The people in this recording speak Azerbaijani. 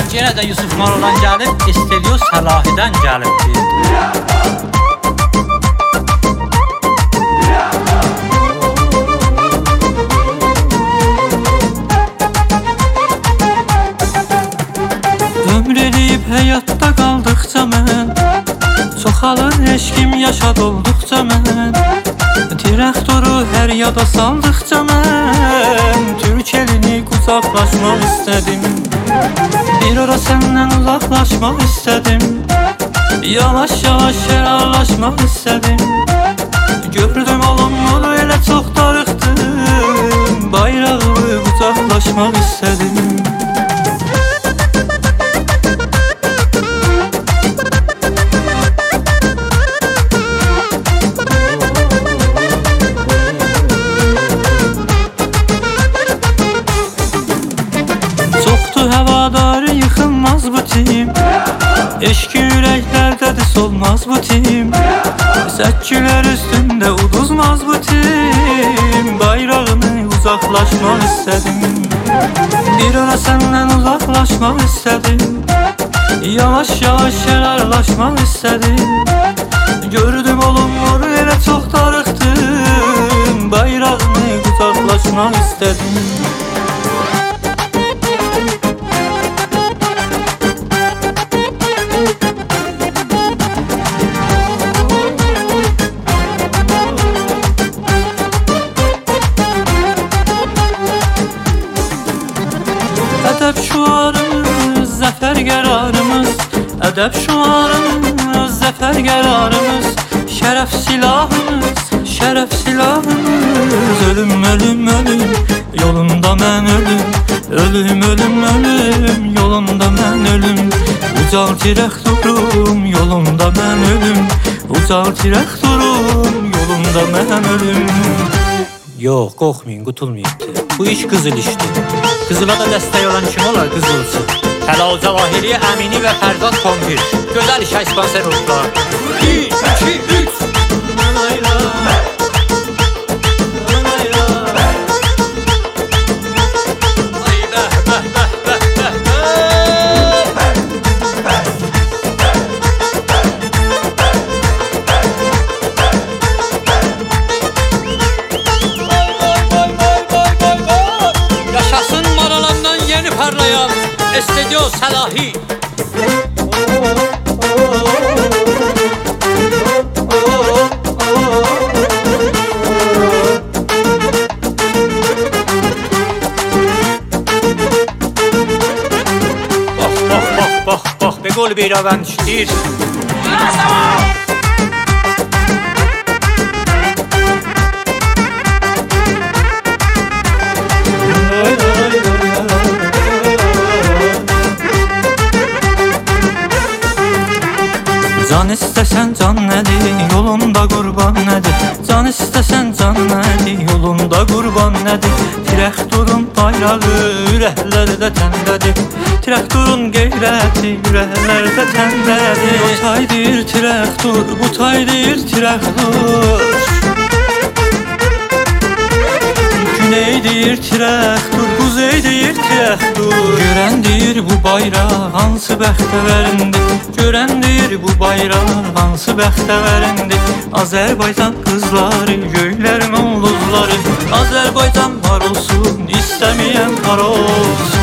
Yenə də Yusuf Molladan gəlib, Studio Salahidən gəlibdir. Ömür eləyib həyatda qaldıqca mən, çoxalır eşkim yaşad olduqca mən, traktoru hər yada saldıqca mən, Türk elini qucaqlaşmaq istədim. Bir ara səndən uzaqlaşmaq istədim, yavaş-yavaş şərarlaşmaq istədim. Gördüm olumlu elə çox darıxdım, bayrağımı qucaqlaşmaq istədim. Həvadarı yıxılmaz bu tim, eşki ürəklərdədir solmaz bu tim, səkkülər üstündə uduzmaz bu tim. Bayrağını uzaqlaşmaq istədim, bir ara səndən uzaqlaşmaq istədim, yavaş-yavaş şərarlaşmaq istədim. Gördüm olumlu elə çox darıxdım, bayrağını uzaqlaşmaq istədim. Ədəb şuarımız, zəfər qərarımız, ədəb şuarımız, zəfər qərarımız, şərəf silahımız, şərəf silahımız. Ölüm, ölüm, ölüm, yolunda mən ölüm, ölüm, ölüm, ölüm, yolunda mən ölüm. Ucal traktorum, yolunda mən ölüm, ucal traktorum, yolunda mən ölüm. Yox, qorxmayın, qutulmayıbdır. Bu iş qızıl işdir. Qızıla da dəstək olan kim olar? Qızılçı. Təlav Cavahiri, Əmini və Fərzad Konfir. Gözəl işə sponsor oldular. 1, 2, 3. Parlayan Studio Salahi. Bax, be qol beyravən işləyir. Can istəsən can nədir, yolunda qurban nədir? Can istəsən can nədir, yolunda qurban nədir? Traktorun bayrağı ürəklərdə təndədir, traktorun qeyrəti ürəklərdə təndədir. O tay deyir traktor, bu tay deyir traktor, güney deyir traktor, kuzey deyir traktor. Görən deyir bu bayraq hansı bəxtəvərindir, görən deyir bu bayraq hansı bəxtəvərindir. Azərbaycan qızları, göylərin ulduzları, Azərbaycan var olsun, istəməyən var olsun.